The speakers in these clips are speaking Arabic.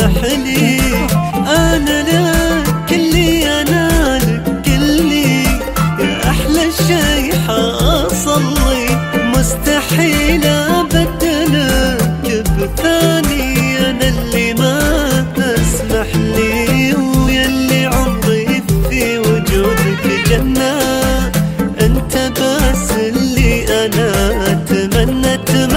اسمح لي انا لك اللي انا لك اللي يا احلى شي حاصلي مستحيل ابدلك بثاني انا اللي ما اسمح لي ويا اللي عمري في وجودك جنة انت بس اللي انا اتمنى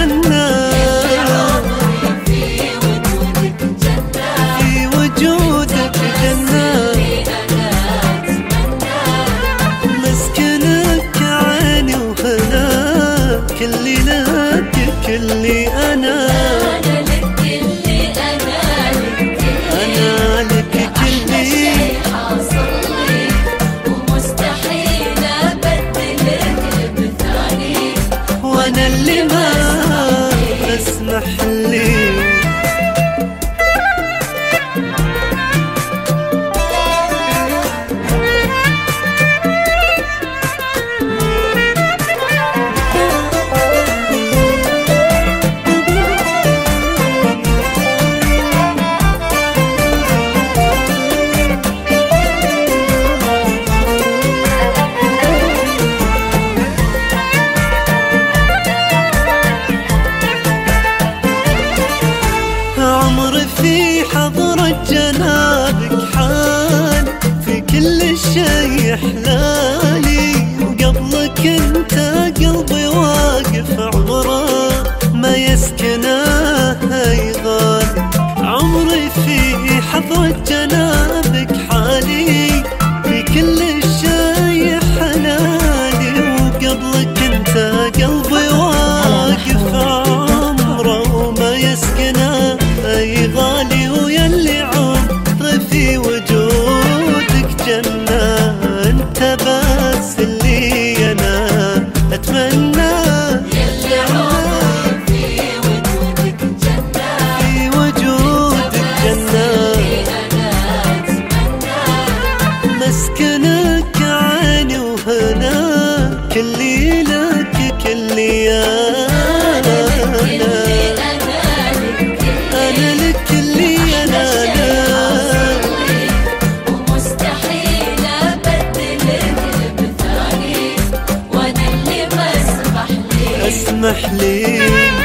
كلي لك كلي أنا لك اللي أنا لك كلي شي حاصل لي ومستحيل أبدلك بثاني وأنا اللي ما أسمح لي في حضرة جنابك حال في كل شي حلالي وقبلك انت قلبي واقف عمره ما يسكنه يغال عمري في حضرة جنابك حالي في كل شي حلالي وقبلك انت قلبي واقف عمره وما يسكنه اي غالي ويا اللي عمري في وجودك جنة انت بس اللي انا اتمنى يلي عمري في وجودك جنة في وجودك جنة أنا أتمنى مسكنك عيني وهنا كلي لك كلي انا لك اللي أنا ومستحيل أبدلك بثاني وأنا اللي ما أسمح لي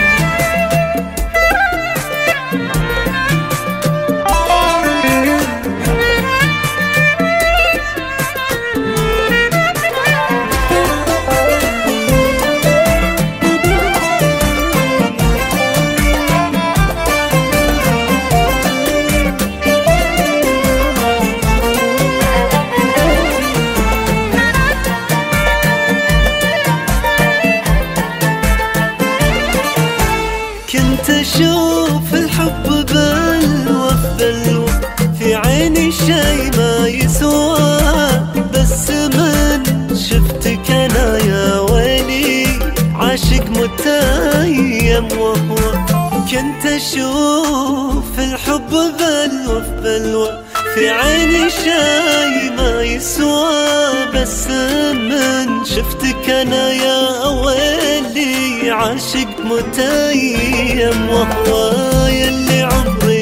كنت اشوف الحب بلوى بلوى في عيني شي ما يسوى بس من شفتك انا يا ويلي عاشق متيم وهو كنت اشوف الحب بلوى بلوى في عيني شي ما يسوى بس من شفتك انا يا ويلي عاشق متيم وهو يلي عمري